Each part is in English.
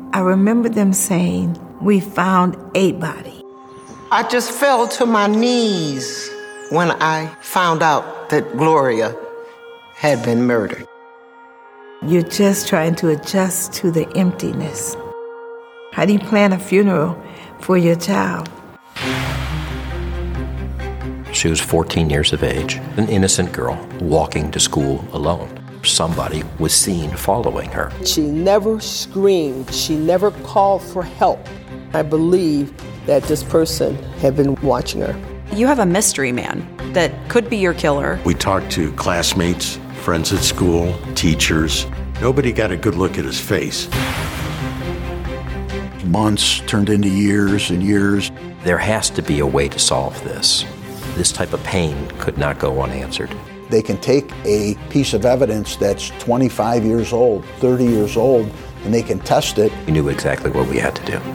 I remember them saying, "We found a body." I just fell to my knees when I found out that Gloria had been murdered. You're just trying to adjust to the emptiness. How do you plan a funeral for your child? She was 14 years of age, an innocent girl walking to school alone. Somebody was seen following her. She never screamed. She never called for help. I believe that this person had been watching her. You have a mystery man that could be your killer. We talked to classmates, friends at school, teachers. Nobody got a good look at his face. Months turned into years and years. There has to be a way to solve this. This type of pain could not go unanswered. They can take a piece of evidence that's 25 years old, 30 years old, and they can test it. We knew exactly what we had to do.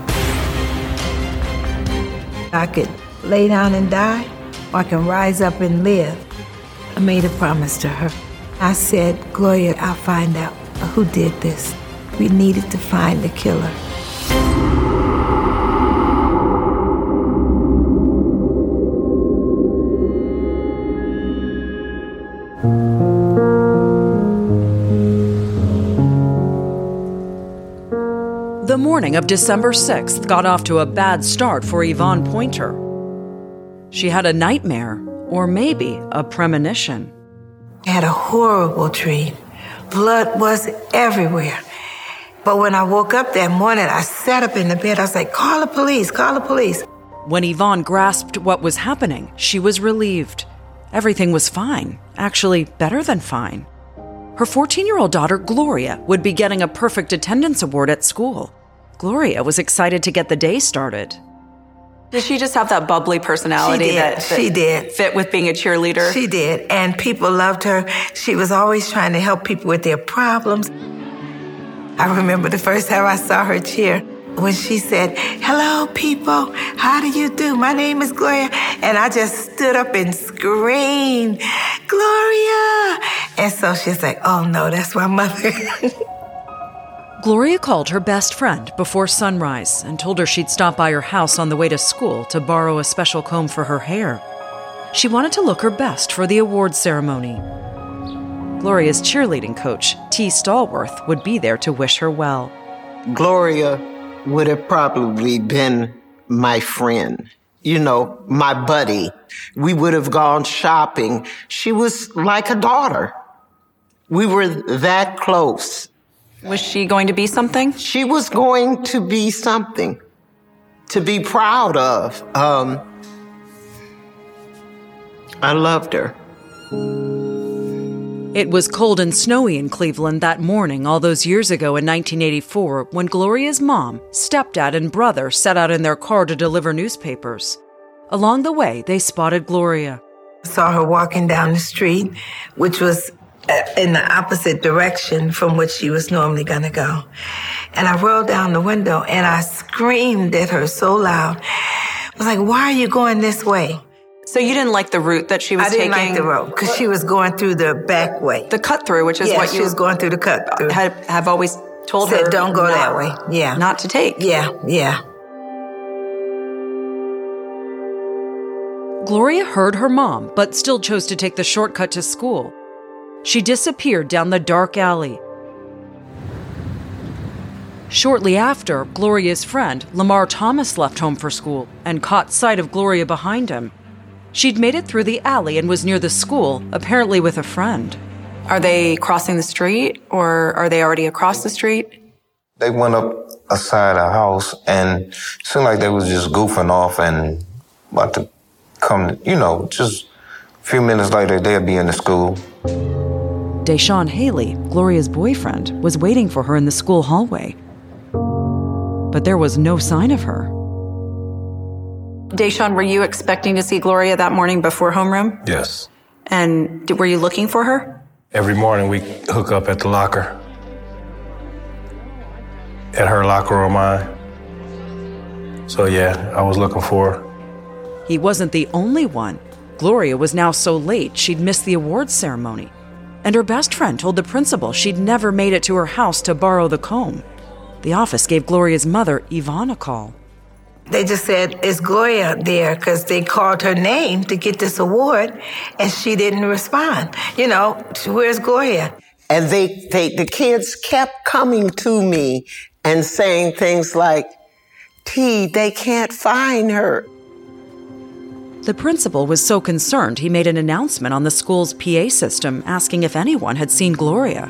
I could lay down and die, or I can rise up and live. I made a promise to her. I said, "Gloria, I'll find out who did this." We needed to find the killer. The morning of December 6th got off to a bad start for Yvonne Pointer. She had a nightmare, or maybe a premonition. I had a horrible dream. Blood was everywhere. But when I woke up that morning, I sat up in the bed. I was like, "Call the police, call the police." When Yvonne grasped what was happening, she was relieved. Everything was fine, actually better than fine. Her 14-year-old daughter, Gloria, would be getting a perfect attendance award at school. Gloria was excited to get the day started. Did she just have that bubbly personality that fit with being a cheerleader? She did, and people loved her. She was always trying to help people with their problems. I remember the first time I saw her cheer when she said, "Hello, people. How do you do? My name is Gloria." And I just stood up and screamed, "Gloria!" And so she's like, "Oh, no, that's my mother." Gloria called her best friend before sunrise and told her she'd stop by her house on the way to school to borrow a special comb for her hair. She wanted to look her best for the awards ceremony. Gloria's cheerleading coach, T. Stallworth, would be there to wish her well. Gloria would have probably been my friend, my buddy. We would have gone shopping. She was like a daughter. We were that close. Was she going to be something? She was going to be something to be proud of. I loved her. It was cold and snowy in Cleveland that morning all those years ago in 1984 when Gloria's mom, stepdad, and brother set out in their car to deliver newspapers. Along the way, they spotted Gloria. I saw her walking down the street, which was in the opposite direction from which she was normally going to go. And I rolled down the window and I screamed at her so loud. I was like, "Why are you going this way?" So you didn't like the route that she was taking? I didn't like the road because she was going through the back way. The cut through, which is what she was going through the cut through. Have always told Said, her "Don't go that way." Yeah. Not to take. Yeah. Gloria heard her mom, but still chose to take the shortcut to school. She disappeared down the dark alley. Shortly after, Gloria's friend, Lamar Thomas, left home for school and caught sight of Gloria behind him. She'd made it through the alley and was near the school, apparently with a friend. Are they crossing the street, or are they already across the street? They went up aside our house, and it seemed like they was just goofing off and about to come, just a few minutes later, they'll be in the school. Deshaun Haley, Gloria's boyfriend, was waiting for her in the school hallway. But there was no sign of her. Deshaun, were you expecting to see Gloria that morning before homeroom? Yes. And were you looking for her? Every morning we hook up at the locker. At her locker or mine. So yeah, I was looking for her. He wasn't the only one. Gloria was now so late she'd missed the awards ceremony. And her best friend told the principal she'd never made it to her house to borrow the comb. The office gave Gloria's mother, Yvonne, a call. They just said, is Gloria there? Because they called her name to get this award, and she didn't respond. You know, where's Gloria? And the kids kept coming to me and saying things like, T, they can't find her. The principal was so concerned he made an announcement on the school's PA system asking if anyone had seen Gloria.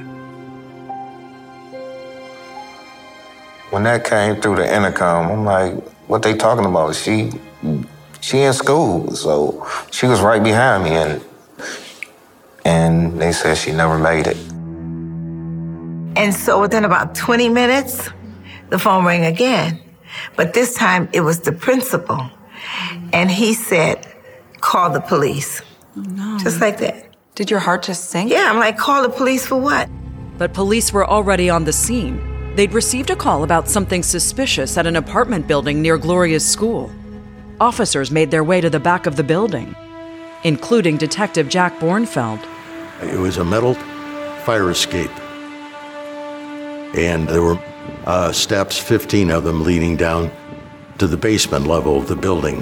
When that came through the intercom, I'm like, what they talking about? She in school, so she was right behind me, and they said she never made it. And so within about 20 minutes, the phone rang again. But this time it was the principal. And he said, call the police. Oh, no. Just like that. Did your heart just sink? Yeah, I'm like, call the police for what? But police were already on the scene. They'd received a call about something suspicious at an apartment building near Gloria's school. Officers made their way to the back of the building, including Detective Jack Bornfeld. It was a metal fire escape. And there were steps, 15 of them, leading down to the basement level of the building.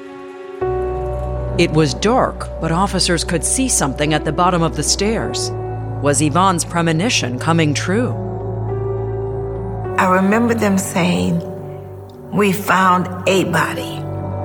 It was dark, but officers could see something at the bottom of the stairs. Was Yvonne's premonition coming true? I remember them saying, we found a body.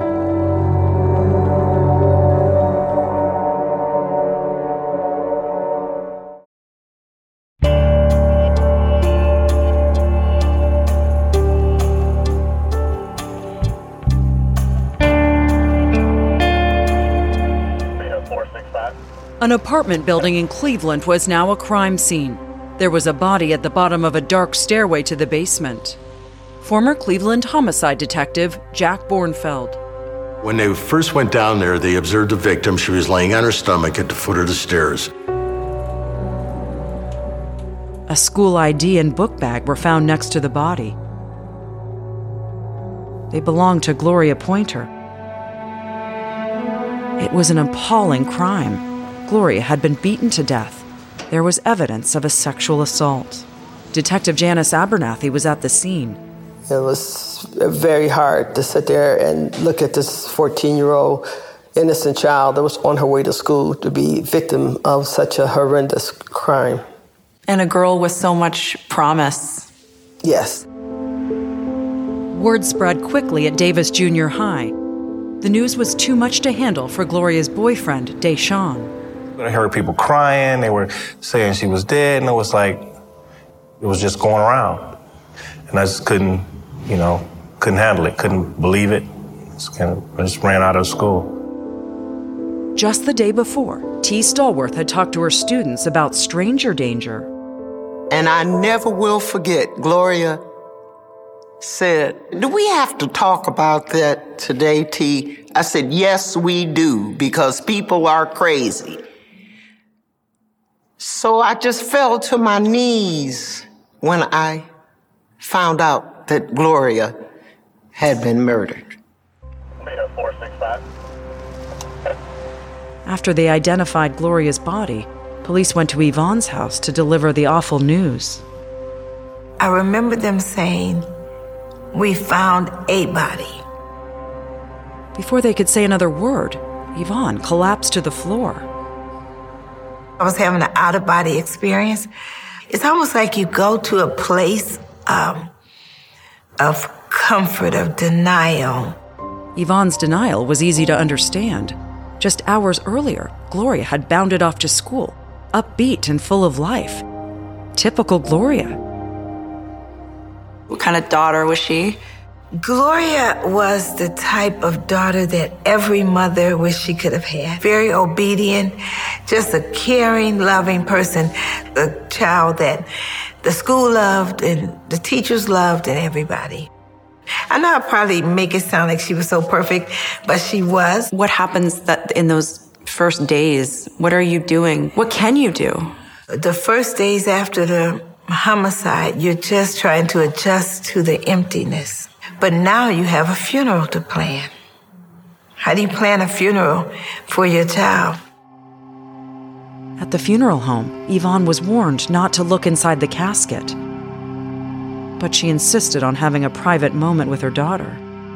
An apartment building in Cleveland was now a crime scene. There was a body at the bottom of a dark stairway to the basement. Former Cleveland homicide detective Jack Bornfeld. When they first went down there, they observed the victim. She was laying on her stomach at the foot of the stairs. A school ID and book bag were found next to the body. They belonged to Gloria Pointer. It was an appalling crime. Gloria had been beaten to death. There was evidence of a sexual assault. Detective Janice Abernathy was at the scene. It was very hard to sit there and look at this 14-year-old innocent child that was on her way to school to be victim of such a horrendous crime. And a girl with so much promise. Yes. Word spread quickly at Davis Junior High. The news was too much to handle for Gloria's boyfriend, Deshaun. I heard people crying. They were saying she was dead, and it was like, it was just going around. And I just couldn't handle it, couldn't believe it. I just ran out of school. Just the day before, T. Stallworth had talked to her students about stranger danger. And I never will forget, Gloria said, do we have to talk about that today, T? I said, yes, we do, because people are crazy. So I just fell to my knees when I found out that Gloria had been murdered. After they identified Gloria's body, police went to Yvonne's house to deliver the awful news. I remember them saying, we found a body. Before they could say another word, Yvonne collapsed to the floor. I was having an out-of-body experience. It's almost like you go to a place of comfort, of denial. Yvonne's denial was easy to understand. Just hours earlier, Gloria had bounded off to school, upbeat and full of life. Typical Gloria. What kind of daughter was she? Gloria was the type of daughter that every mother wished she could have had. Very obedient, just a caring, loving person. A child that the school loved and the teachers loved and everybody. I know I probably make it sound like she was so perfect, but she was. What happens that in those first days? What are you doing? What can you do? The first days after the homicide, you're just trying to adjust to the emptiness. But now you have a funeral to plan. How do you plan a funeral for your child? At the funeral home, Yvonne was warned not to look inside the casket. but she insisted on having a private moment with her daughter.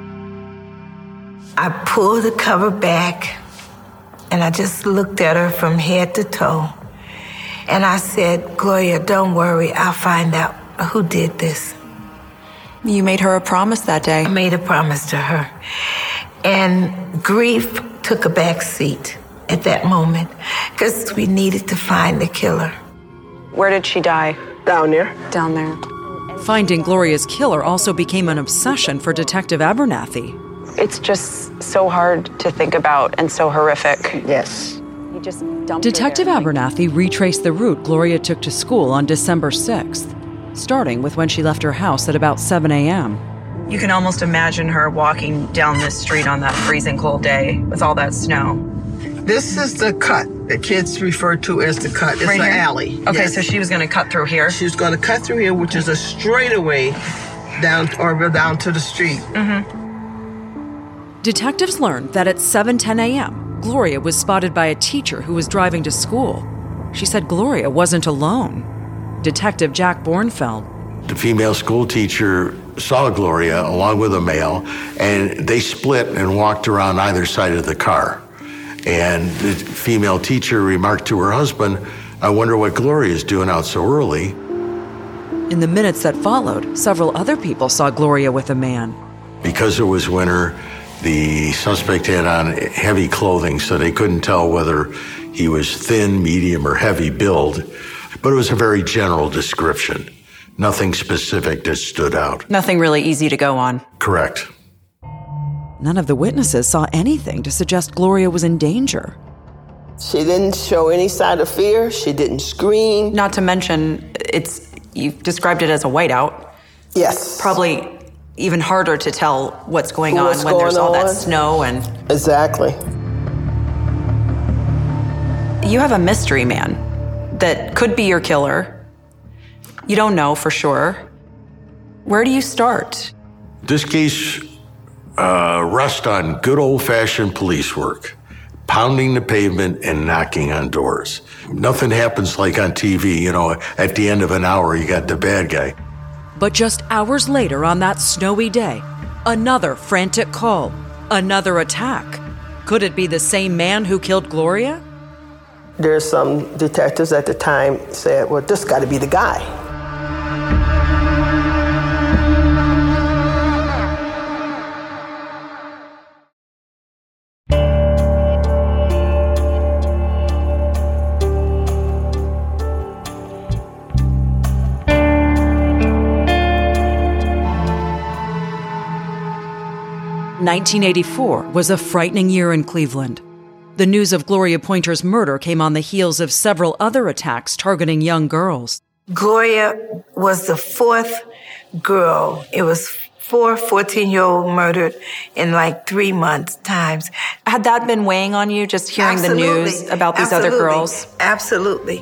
I pulled the cover back, and I just looked at her from head to toe. And I said, Gloria, don't worry, I'll find out who did this. You made her a promise that day. I made a promise to her. And grief took a back seat at that moment, because we needed to find the killer. Where did she die? Down there. Down there. Finding Gloria's killer also became an obsession for Detective Abernathy. It's just so hard to think about and so horrific. Yes. He just dumped Detective her there. Abernathy retraced the route Gloria took to school on December 6th, starting with when she left her house at about 7 a.m. You can almost imagine her walking down this street on that freezing cold day with all that snow. This is the cut that kids refer to as the cut. It's Right an here? alley. Okay, Yes. so she was going to cut through here. She was going to cut through here, which is a straightaway down to the street. Detectives learned that at 7:10 a.m., Gloria was spotted by a teacher who was driving to school. She said Gloria wasn't alone. Detective Jack Bornfeld. The female school teacher saw Gloria along with a male, and they split and walked around either side of the car. And the female teacher remarked to her husband, I wonder what Gloria's doing out so early. In the minutes that followed, several other people saw Gloria with a man. Because it was winter, the suspect had on heavy clothing, so they couldn't tell whether he was thin, medium, or heavy build. But it was a very general description. Nothing specific that stood out. Nothing really easy to go on. Correct. None of the witnesses saw anything to suggest Gloria was in danger. She didn't show any sign of fear. She didn't scream. Not to mention, you've described it as a whiteout. Yes. Probably even harder to tell what's going on What's when there's going all that on. snow and... Exactly. You have a mystery man that could be your killer. You don't know for sure. Where do you start? This case rests on good old-fashioned police work, pounding the pavement and knocking on doors. Nothing happens like on TV, at the end of an hour you got the bad guy. But just hours later on that snowy day, another frantic call, another attack. Could it be the same man who killed Gloria? There's some detectives at the time said, well, this got to be the guy. (1984) was a frightening year in Cleveland. The news of Gloria Pointer's murder came on the heels of several other attacks targeting young girls. Gloria was the fourth girl. It was 4 14-year-olds murdered in like 3 months' times. Had that been weighing on you, just hearing the news about these other girls? Absolutely.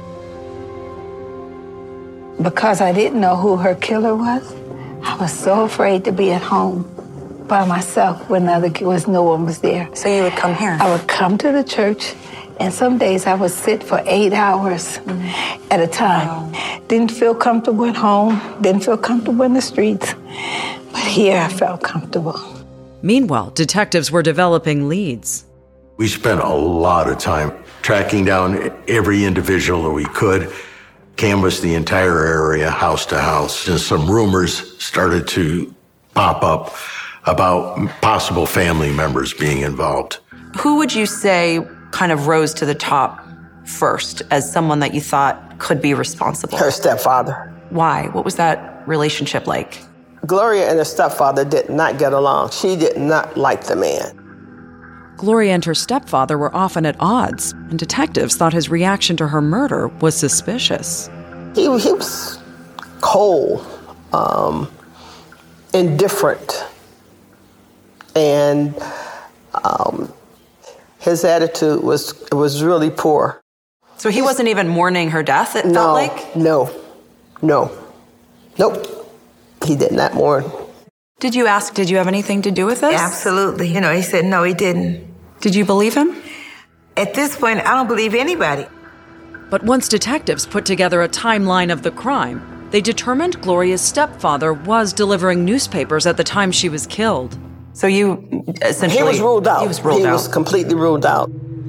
Because I didn't know who her killer was, I was so afraid to be at home by myself when no one was there. So you would come here? I would come to the church, and some days I would sit for 8 hours at a time. Wow. Didn't feel comfortable at home, didn't feel comfortable in the streets, but here I felt comfortable. Meanwhile, detectives were developing leads. We spent a lot of time tracking down every individual that we could, canvassed the entire area, house to house, and some rumors started to pop up about possible family members being involved. Who would you say kind of rose to the top first as someone that you thought could be responsible? Her stepfather. Why? What was that relationship like? Gloria and her stepfather did not get along. She did not like the man. Gloria and her stepfather were often at odds, and detectives thought his reaction to her murder was suspicious. He was cold, indifferent, and his attitude was really poor. So he wasn't even mourning her death, it felt like? Nope. He did not mourn. Did you ask, did you have anything to do with this? Absolutely. He said, no, he didn't. Did you believe him? At this point, I don't believe anybody. But once detectives put together a timeline of the crime, they determined Gloria's stepfather was delivering newspapers at the time she was killed. So you essentially... He was ruled out. He was ruled out. He was completely ruled out.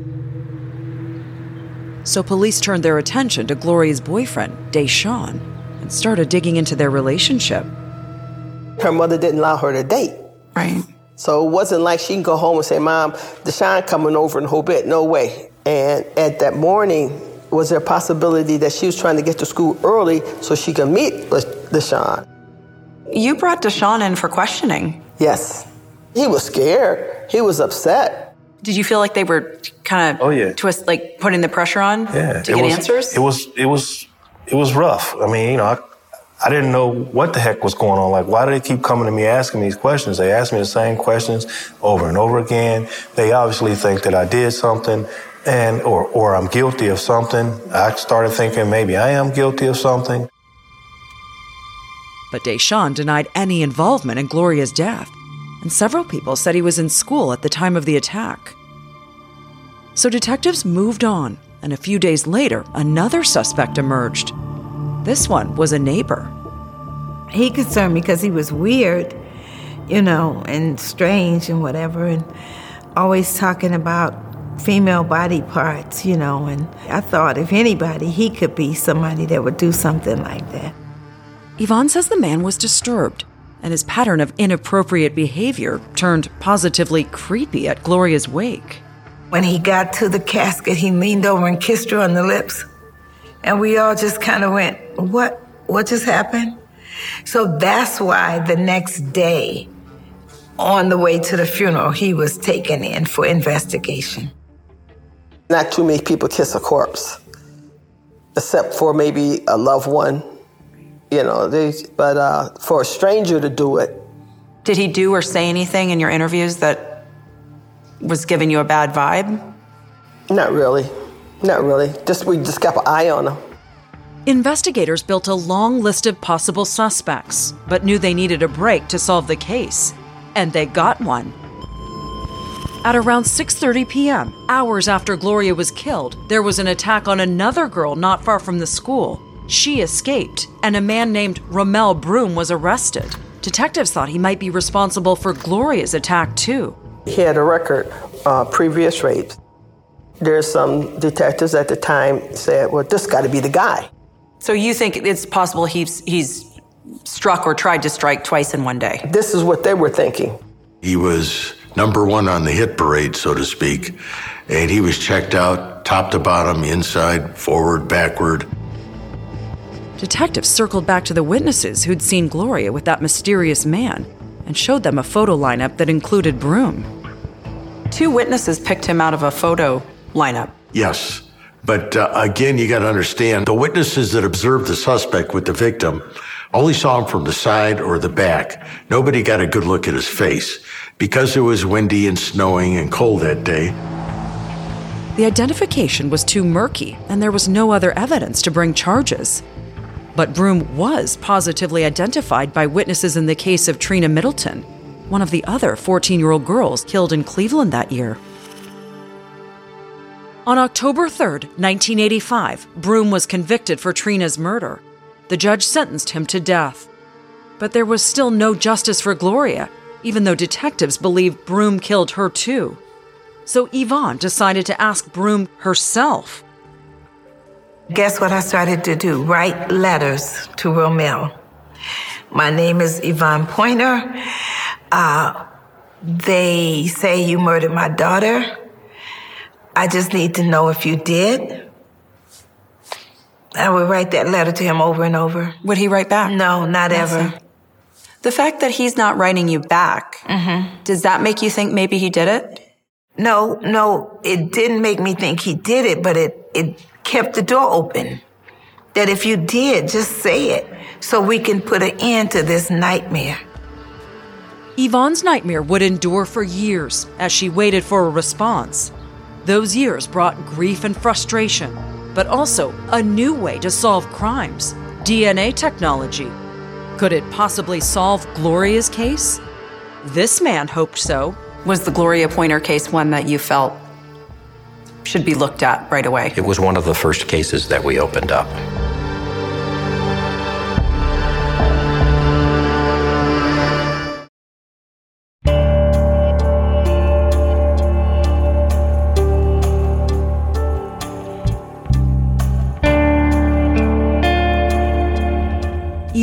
So police turned their attention to Gloria's boyfriend, Deshaun, and started digging into their relationship. Her mother didn't allow her to date. Right. So it wasn't like she can go home and say, Mom, Deshaun coming over in a whole bit. No way. And at that morning, was there a possibility that she was trying to get to school early so she could meet Deshaun? You brought Deshaun in for questioning. Yes. He was scared. He was upset. Did you feel like they were kind of like putting the pressure on to get answers? It was rough. I mean, I didn't know what the heck was going on. Like, why do they keep coming to me asking these questions? They ask me the same questions over and over again. They obviously think that I did something or I'm guilty of something. I started thinking maybe I am guilty of something. But Deshaun denied any involvement in Gloria's death, and several people said he was in school at the time of the attack. So detectives moved on, and a few days later, another suspect emerged. This one was a neighbor. He concerned me because he was weird, and strange and whatever, and always talking about female body parts, and I thought if anybody, he could be somebody that would do something like that. Yvonne says the man was disturbed, and his pattern of inappropriate behavior turned positively creepy at Gloria's wake. When he got to the casket, he leaned over and kissed her on the lips. And we all just kind of went, what just happened? So that's why the next day, on the way to the funeral, he was taken in for investigation. Not too many people kiss a corpse, except for maybe a loved one, but for a stranger to do it. Did he do or say anything in your interviews that was giving you a bad vibe? Not really. We just kept an eye on him. Investigators built a long list of possible suspects, but knew they needed a break to solve the case. And they got one. At around 6:30 p.m., hours after Gloria was killed, there was an attack on another girl not far from the school. She escaped, and a man named Ramel Broom was arrested. Detectives thought he might be responsible for Gloria's attack, too. He had a record, previous rapes. There's some detectives at the time said, well, this got to be the guy. So you think it's possible he's struck or tried to strike twice in one day? This is what they were thinking. He was number one on the hit parade, so to speak, and he was checked out top to bottom, inside, forward, backward. Detectives circled back to the witnesses who'd seen Gloria with that mysterious man and showed them a photo lineup that included Broom. 2 witnesses picked him out of a photo lineup. Yes, but again, you got to understand, the witnesses that observed the suspect with the victim only saw him from the side or the back. Nobody got a good look at his face. Because it was windy and snowing and cold that day, the identification was too murky, and there was no other evidence to bring charges. But Broom was positively identified by witnesses in the case of Trina Middleton, one of the other 14-year-old girls killed in Cleveland that year. On October 3rd, 1985, Broom was convicted for Trina's murder. The judge sentenced him to death. But there was still no justice for Gloria, even though detectives believed Broom killed her too. So Yvonne decided to ask Broom herself. Guess what I started to do? Write letters to Ramel. My name is Yvonne Pointer. They say you murdered my daughter. I just need to know if you did. I would write that letter to him over and over. Would he write back? No, not ever. The fact that he's not writing you back, does that make you think maybe he did it? No, it didn't make me think he did it, but it kept the door open. That if you did, just say it so we can put an end to this nightmare. Yvonne's nightmare would endure for years as she waited for a response. Those years brought grief and frustration, but also a new way to solve crimes, DNA technology. Could it possibly solve Gloria's case? This man hoped so. Was the Gloria Pointer case one that you felt should be looked at right away? It was one of the first cases that we opened up.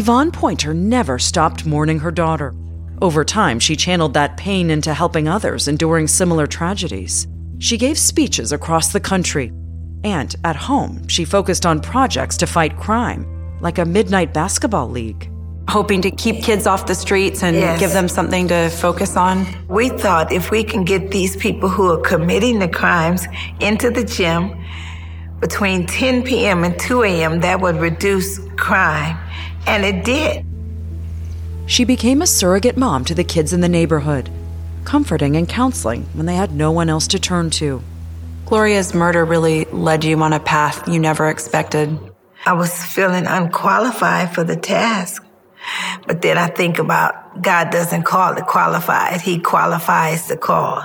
Yvonne Pointer never stopped mourning her daughter. Over time, she channeled that pain into helping others enduring similar tragedies. She gave speeches across the country. And at home, she focused on projects to fight crime, like a midnight basketball league. Hoping to keep kids off the streets and give them something to focus on? We thought if we can get these people who are committing the crimes into the gym between 10 p.m. and 2 a.m., that would reduce crime. And it did. She became a surrogate mom to the kids in the neighborhood, comforting and counseling when they had no one else to turn to. Gloria's murder really led you on a path you never expected. I was feeling unqualified for the task. But then I think about God doesn't call the qualified, He qualifies the called.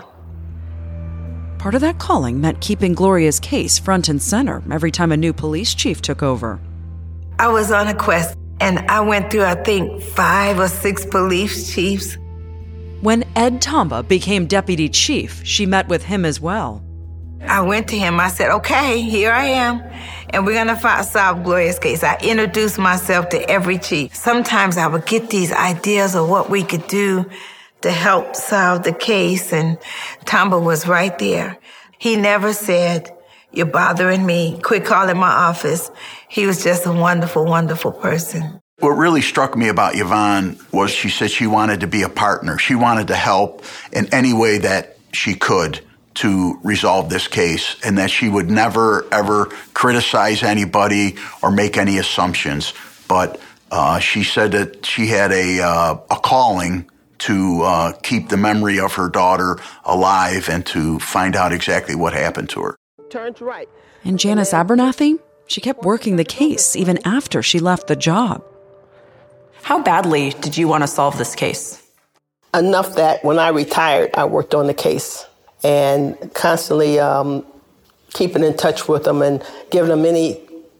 Part of that calling meant keeping Gloria's case front and center every time a new police chief took over. I was on a quest, and I went through, I think, 5 or 6 police chiefs. When Ed Tomba became deputy chief, she met with him as well. I went to him. I said, okay, here I am, and we're going to solve Gloria's case. I introduced myself to every chief. Sometimes I would get these ideas of what we could do to help solve the case, and Tomba was right there. He never said, you're bothering me, quit calling my office. He was just a wonderful, wonderful person. What really struck me about Yvonne was she said she wanted to be a partner. She wanted to help in any way that she could to resolve this case, and that she would never, ever criticize anybody or make any assumptions. But she said that she had a calling to keep the memory of her daughter alive and to find out exactly what happened to her. Turns right. And Janice Abernathy, she kept working the case even after she left the job. How badly did you want to solve this case? Enough that when I retired, I worked on the case and constantly keeping in touch with them and giving them any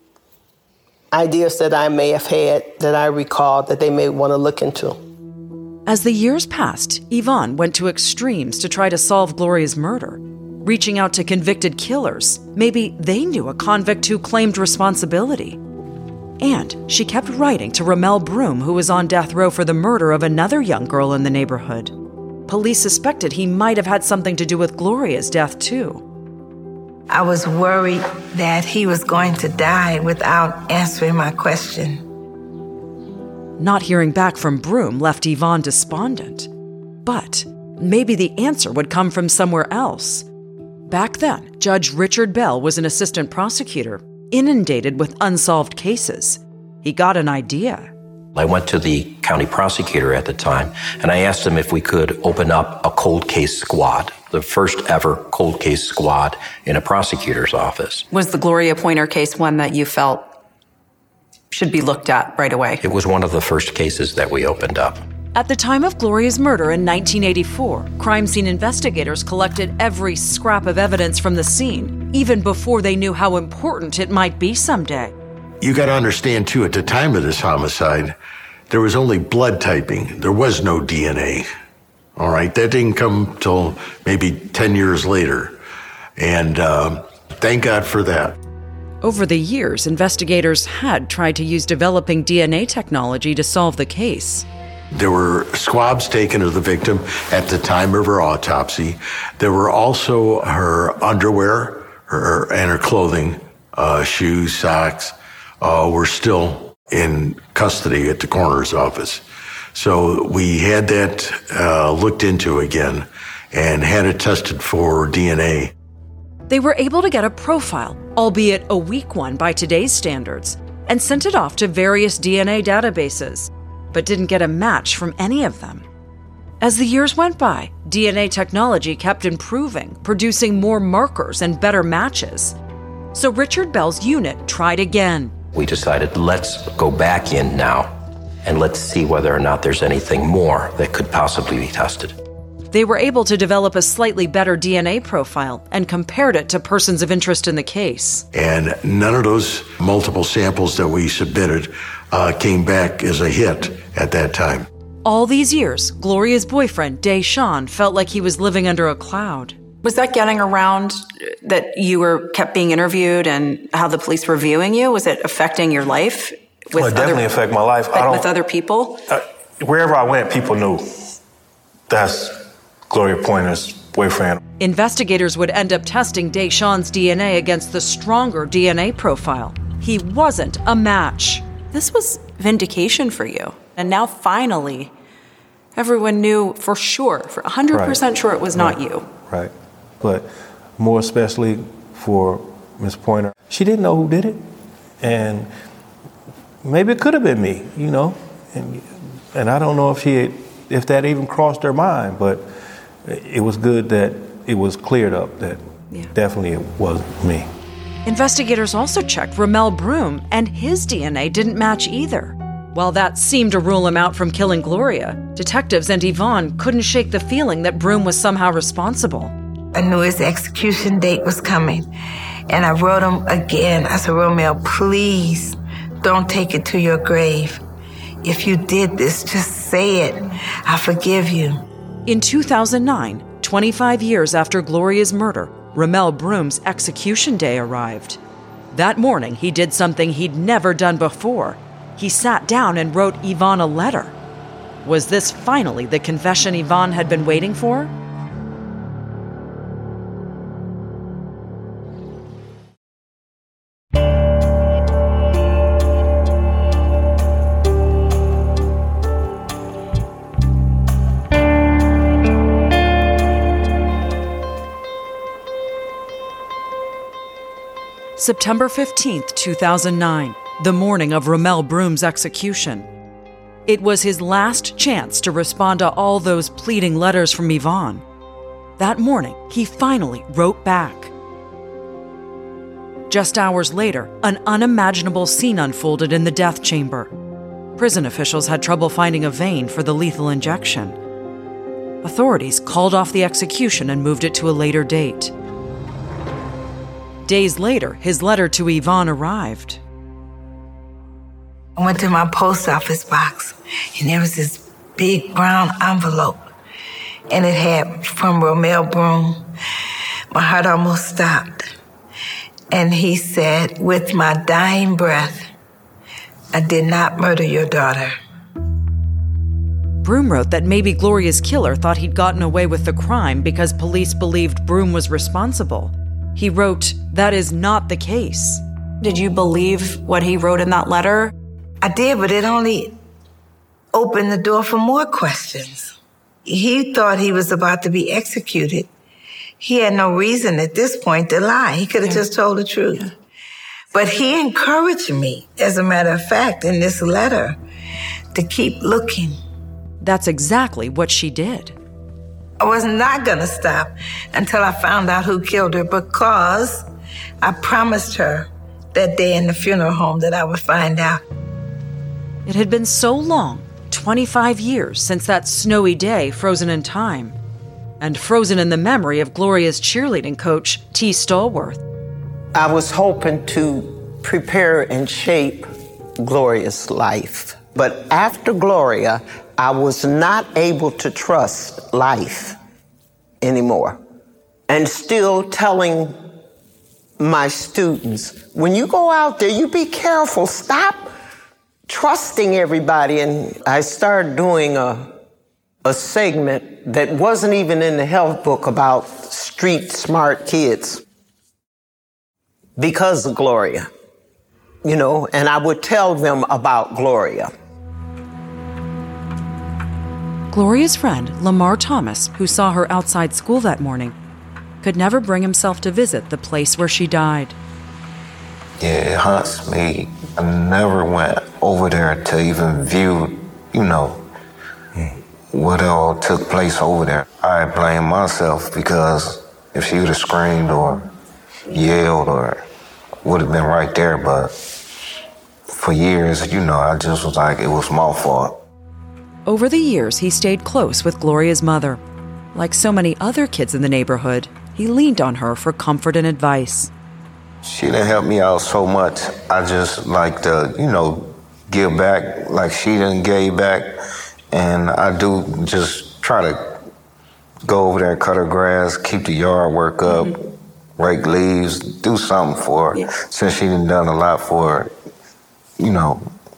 ideas that I may have had that I recalled that they may want to look into. As the years passed, Yvonne went to extremes to try to solve Gloria's murder, reaching out to convicted killers. Maybe they knew a convict who claimed responsibility. And she kept writing to Ramel Broom, who was on death row for the murder of another young girl in the neighborhood. Police suspected he might have had something to do with Gloria's death, too. I was worried that he was going to die without answering my question. Not hearing back from Broom left Yvonne despondent. But maybe the answer would come from somewhere else. Back then, Judge Richard Bell was an assistant prosecutor, inundated with unsolved cases. He got an idea. I went to the county prosecutor at the time, and I asked him if we could open up a cold case squad, the first ever cold case squad in a prosecutor's office. Was the Gloria Pointer case one that you felt should be looked at right away? It was one of the first cases that we opened up. At the time of Gloria's murder in 1984, crime scene investigators collected every scrap of evidence from the scene, even before they knew how important it might be someday. You got to understand, too, at the time of this homicide, there was only blood typing. There was no DNA. All right? That didn't come till maybe 10 years later. And thank God for that. Over the years, investigators had tried to use developing DNA technology to solve the case. There were swabs taken of the victim at the time of her autopsy. There were also her underwear and her clothing, shoes, socks, were still in custody at the coroner's office. So we had that looked into again and had it tested for DNA. They were able to get a profile, albeit a weak one by today's standards, and sent it off to various DNA databases, but didn't get a match from any of them. As the years went by, DNA technology kept improving, producing more markers and better matches. So Richard Bell's unit tried again. We decided, let's go back in now, and let's see whether or not there's anything more that could possibly be tested. They were able to develop a slightly better DNA profile and compared it to persons of interest in the case. And none of those multiple samples that we submitted came back as a hit at that time. All these years, Gloria's boyfriend, Deshawn, felt like he was living under a cloud. Was that getting around that you kept being interviewed and how the police were viewing you? Was it affecting your life? Well, it definitely affected my life. With other people? Wherever I went, people knew that's Gloria Pointer's boyfriend. Investigators would end up testing Deshawn's DNA against the stronger DNA profile. He wasn't a match. This was vindication for you. And now finally, everyone knew for sure, for 100% sure it was not you. Right. But more especially for Miss Pointer, she didn't know who did it. And maybe it could have been me, you know. And I don't know if that even crossed her mind, but it was good that it was cleared up that definitely it wasn't me. Investigators also checked Ramel Broom, and his DNA didn't match either. While that seemed to rule him out from killing Gloria, detectives and Yvonne couldn't shake the feeling that Broom was somehow responsible. I knew his execution date was coming, and I wrote him again. I said, Ramel, please don't take it to your grave. If you did this, just say it. I forgive you. In 2009, 25 years after Gloria's murder, Ramel Broom's execution day arrived. That morning, he did something he'd never done before. He sat down and wrote Yvonne a letter. Was this finally the confession Yvonne had been waiting for? September 15th, 2009, the morning of Ramel Broom's execution. It was his last chance to respond to all those pleading letters from Yvonne. That morning, he finally wrote back. Just hours later, an unimaginable scene unfolded in the death chamber. Prison officials had trouble finding a vein for the lethal injection. Authorities called off the execution and moved it to a later date. Days later, his letter to Yvonne arrived. I went to my post office box, and there was this big brown envelope, and it had from Ramel Broom. My heart almost stopped. And he said, with my dying breath, I did not murder your daughter. Broom wrote that maybe Gloria's killer thought he'd gotten away with the crime because police believed Broom was responsible. He wrote, that is not the case. Did you believe what he wrote in that letter? I did, but it only opened the door for more questions. He thought he was about to be executed. He had no reason at this point to lie. He could have just told the truth. Yeah. But he encouraged me, as a matter of fact, in this letter, to keep looking. That's exactly what she did. I was not going to stop until I found out who killed her, because I promised her that day in the funeral home that I would find out. It had been so long, 25 years, since that snowy day frozen in time, and frozen in the memory of Gloria's cheerleading coach, T. Stallworth. I was hoping to prepare and shape Gloria's life. But after Gloria, I was not able to trust life anymore. And still telling my students, when you go out there, you be careful. Stop trusting everybody. And I started doing a segment that wasn't even in the health book about street smart kids because of Gloria, you know, and I would tell them about Gloria. Gloria's friend, Lamar Thomas, who saw her outside school that morning, could never bring himself to visit the place where she died. Yeah, it haunts me. I never went over there to even view, you know, what all took place over there. I blame myself because if she would have screamed or yelled or would have been right there, but for years, you know, I just was like, it was my fault. Over the years, he stayed close with Gloria's mother. Like so many other kids in the neighborhood, he leaned on her for comfort and advice. She didn't help me out so much. I just like to, you know, give back like she didn't give back. And I do just try to go over there, cut her grass, keep the yard work up, rake leaves, do something for her. Yeah. Since she done a lot for her, you know,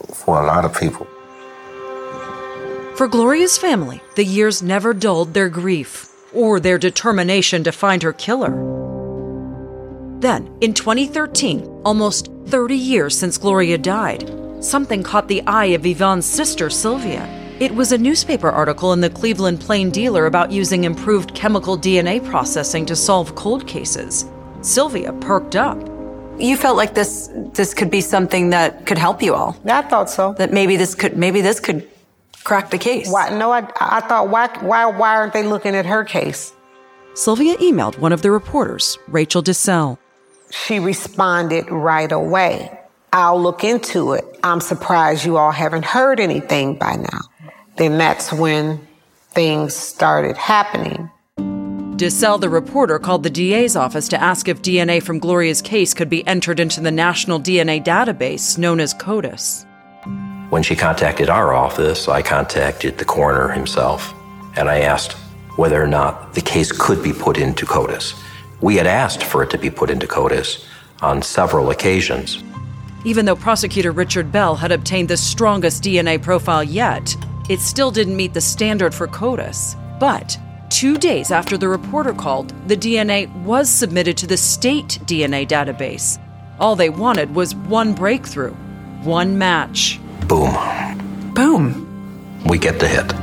for a lot of people. For Gloria's family, the years never dulled their grief or their determination to find her killer. Then, in 2013, almost 30 years since Gloria died, something caught the eye of Yvonne's sister, Sylvia. It was a newspaper article in the Cleveland Plain Dealer about using improved chemical DNA processing to solve cold cases. Sylvia perked up. You felt like this could be something that could help you all. I thought so. That maybe this could crack the case. Why? No, I thought, why aren't they looking at her case? Sylvia emailed one of the reporters, Rachel DeSalle. She responded right away. I'll look into it. I'm surprised you all haven't heard anything by now. Then that's when things started happening. DeSalle, the reporter, called the DA's office to ask if DNA from Gloria's case could be entered into the National DNA Database, known as CODIS. When she contacted our office, I contacted the coroner himself, and I asked whether or not the case could be put into CODIS. We had asked for it to be put into CODIS on several occasions. Even though prosecutor Richard Bell had obtained the strongest DNA profile yet, it still didn't meet the standard for CODIS. But 2 days after the reporter called, the DNA was submitted to the state DNA database. All they wanted was one breakthrough, one match. Boom. Boom. We get the hit.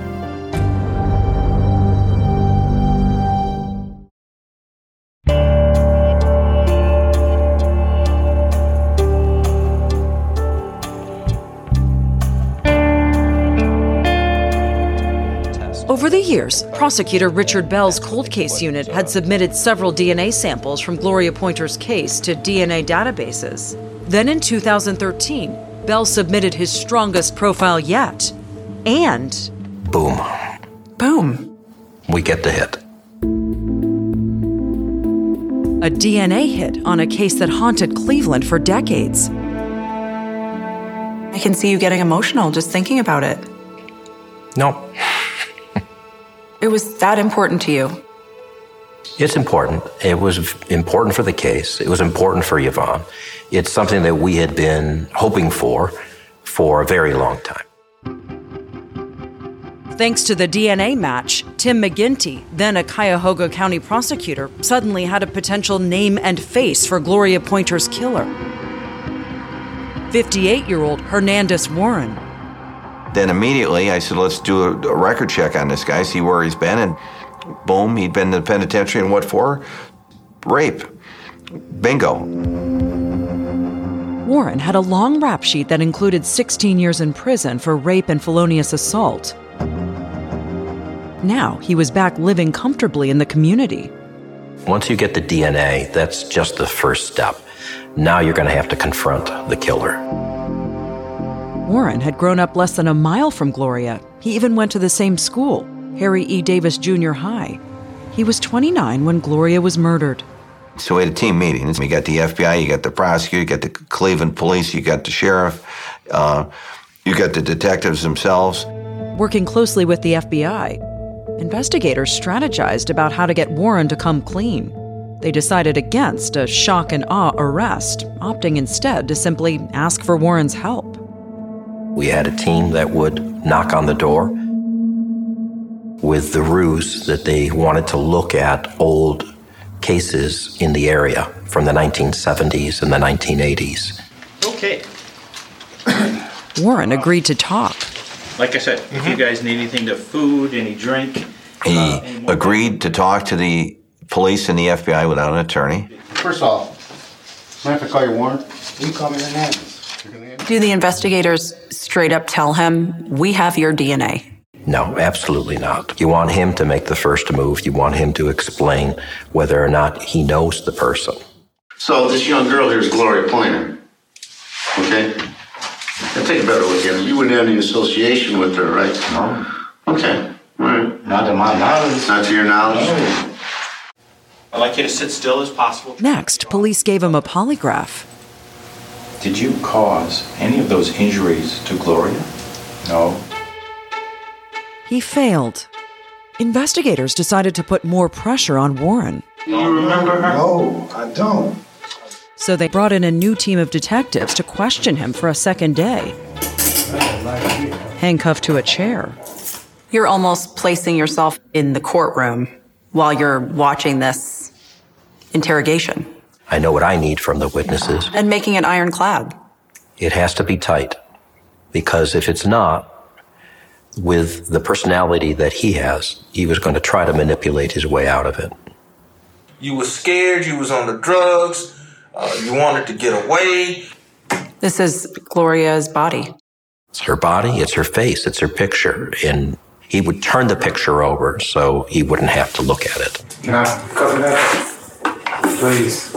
Over the years, prosecutor Richard Bell's cold case unit had submitted several DNA samples from Gloria Pointer's case to DNA databases. Then in 2013, Bell submitted his strongest profile yet. And... Boom. Boom. We get the hit. A DNA hit on a case that haunted Cleveland for decades. I can see you getting emotional just thinking about it. No. It was that important to you. It's important. It was important for the case. It was important for Yvonne. It's something that we had been hoping for a very long time. Thanks to the DNA match, Tim McGinty, then a Cuyahoga County prosecutor, suddenly had a potential name and face for Gloria Pointer's killer. 58-year-old Hernandez Warren. Then immediately I said, let's do a record check on this guy, see where he's been, and boom, he'd been in the penitentiary, and what for? Rape. Bingo. Warren had a long rap sheet that included 16 years in prison for rape and felonious assault. Now he was back living comfortably in the community. Once you get the DNA, that's just the first step. Now you're going to have to confront the killer. Warren had grown up less than a mile from Gloria. He even went to the same school, Harry E. Davis Jr. High. He was 29 when Gloria was murdered. So we had a team meeting. You got the FBI, you got the prosecutor, you got the Cleveland police, you got the sheriff, you got the detectives themselves. Working closely with the FBI, investigators strategized about how to get Warren to come clean. They decided against a shock and awe arrest, opting instead to simply ask for Warren's help. We had a team that would knock on the door with the ruse that they wanted to look at old cases in the area from the 1970s and the 1980s. Okay. Warren agreed to talk. Like I said, if you guys need anything to food, any drink. He agreed to talk to the police and the FBI without an attorney. First off, mind if I call you Warren? You call me Hernandez. Do the investigators straight up tell him, we have your DNA? No, absolutely not. You want him to make the first move. You want him to explain whether or not he knows the person. So this young girl here is Gloria Pointer, okay? Now take a better look at her. You wouldn't have any association with her, right? No. Okay, all right. Not to my knowledge. Not to your knowledge? No. I'd like you to sit still as possible. Next, police gave him a polygraph. Did you cause any of those injuries to Gloria? No. He failed. Investigators decided to put more pressure on Warren. Do you remember her? No, I don't. So they brought in a new team of detectives to question him for a second day. handcuffed to a chair. You're almost placing yourself in the courtroom while you're watching this interrogation. I know what I need from the witnesses. And making it ironclad. It has to be tight, because if it's not, with the personality that he has, he was going to try to manipulate his way out of it. You were scared, you was on the drugs, you wanted to get away. This is Gloria's body. It's her body, it's her face, it's her picture. And he would turn the picture over so he wouldn't have to look at it. Can I cover that? Please.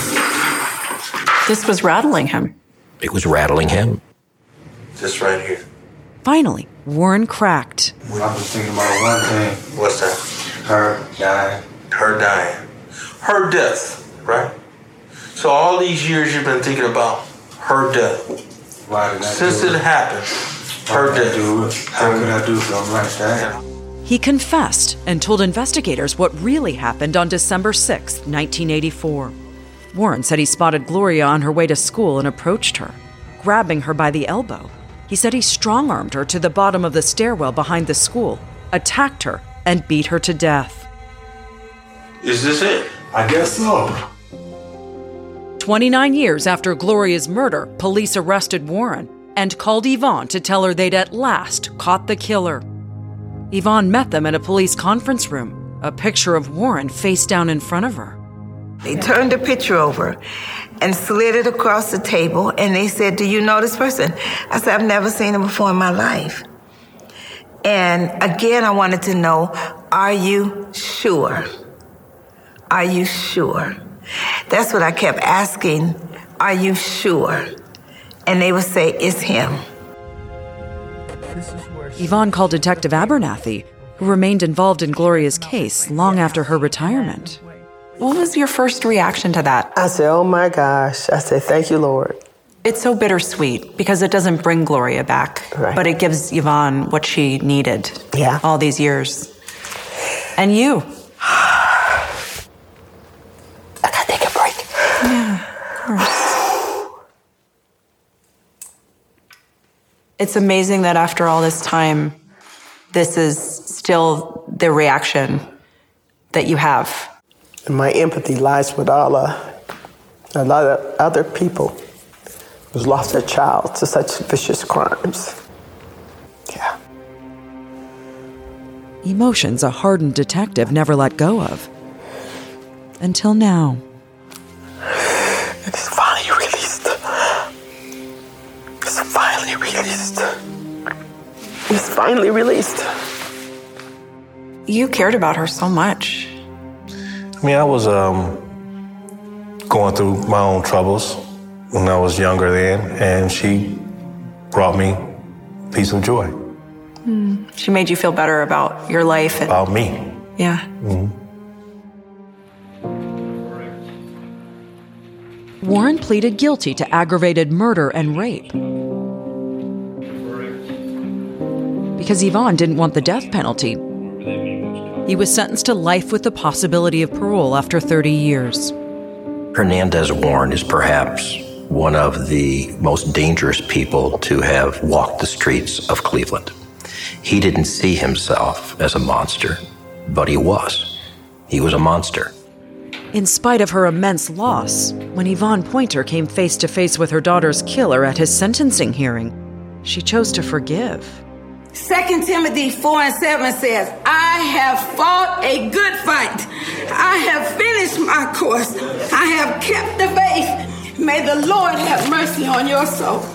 This was rattling him. It was rattling him. Just right here. Finally, Warren cracked. I've been thinking about one thing. What's that? Her dying. Her dying. Her death, right? So all these years you've been thinking about her death. Why did I Since it happened, her death. How could I do something like that? He confessed and told investigators what really happened on December 6, 1984. Warren said he spotted Gloria on her way to school and approached her, grabbing her by the elbow. He said he strong-armed her to the bottom of the stairwell behind the school, attacked her, and beat her to death. Is this it? I guess so. 29 years after Gloria's murder, police arrested Warren and called Yvonne to tell her they'd at last caught the killer. Yvonne met them in a police conference room, a picture of Warren face down in front of her. They turned the picture over and slid it across the table, and they said, "Do you know this person?" I said, "I've never seen him before in my life." And again, I wanted to know, are you sure? Are you sure? That's what I kept asking. Are you sure? And they would say, "It's him." Yvonne called Detective Abernathy, who remained involved in Gloria's case long after her retirement. What was your first reaction to that? I said, oh my gosh. I said, thank you, Lord. It's so bittersweet because it doesn't bring Gloria back, but it gives Yvonne what she needed all these years. And you. I gotta take a break. Yeah, of course. It's amazing that after all this time, this is still the reaction that you have. And my empathy lies with a lot of other people who's lost their child to such vicious crimes. Yeah. Emotions a hardened detective never let go of. Until now. It's finally released. It's finally released. It's finally released. You cared about her so much. I mean, I was going through my own troubles when I was younger then, and she brought me peace of joy. She made you feel better about your life. And, about me. Yeah. Mm-hmm. Warren pleaded guilty to aggravated murder and rape. Because Yvonne didn't want the death penalty, he was sentenced to life with the possibility of parole after 30 years. Hernandez Warren is perhaps one of the most dangerous people to have walked the streets of Cleveland. He didn't see himself as a monster, but he was. He was a monster. In spite of her immense loss, when Yvonne Pointer came face to face with her daughter's killer at his sentencing hearing, she chose to forgive. 2 Timothy 4:7 says, I have fought a good fight. I have finished my course. I have kept the faith. May the Lord have mercy on your soul.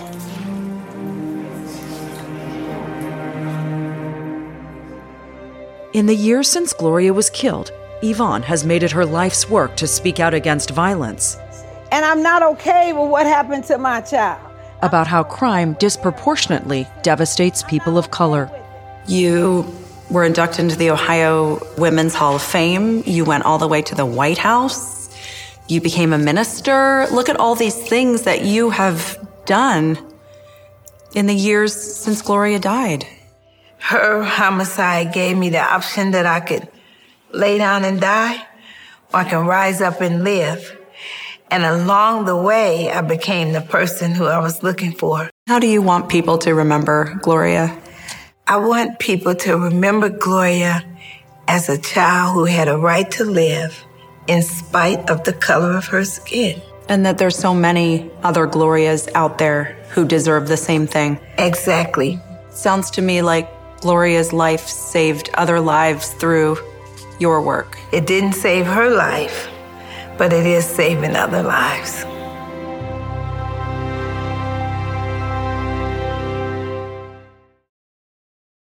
In the years since Gloria was killed, Yvonne has made it her life's work to speak out against violence. And I'm not okay with what happened to my child. About how crime disproportionately devastates people of color. You were inducted into the Ohio Women's Hall of Fame. You went all the way to the White House. You became a minister. Look at all these things that you have done in the years since Gloria died. Her homicide gave me the option that I could lay down and die, or I can rise up and live. And along the way, I became the person who I was looking for. How do you want people to remember Gloria? I want people to remember Gloria as a child who had a right to live in spite of the color of her skin. And that there's so many other Glorias out there who deserve the same thing. Exactly. Sounds to me like Gloria's life saved other lives through your work. It didn't save her life, but it is saving other lives.